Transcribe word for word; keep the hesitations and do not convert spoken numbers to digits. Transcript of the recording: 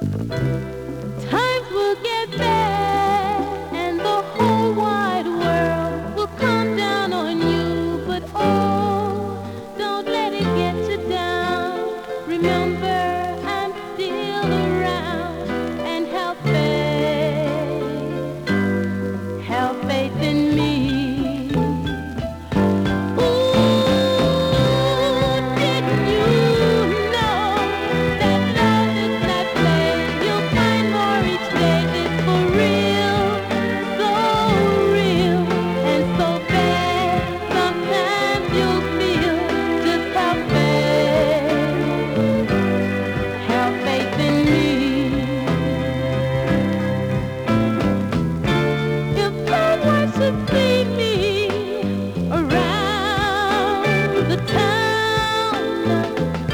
Times will get bad and the whole wide world will come down on you. But oh, don't let it get you down. Remember, I'm still around, and have faith, have faith in me. Lead me around the town.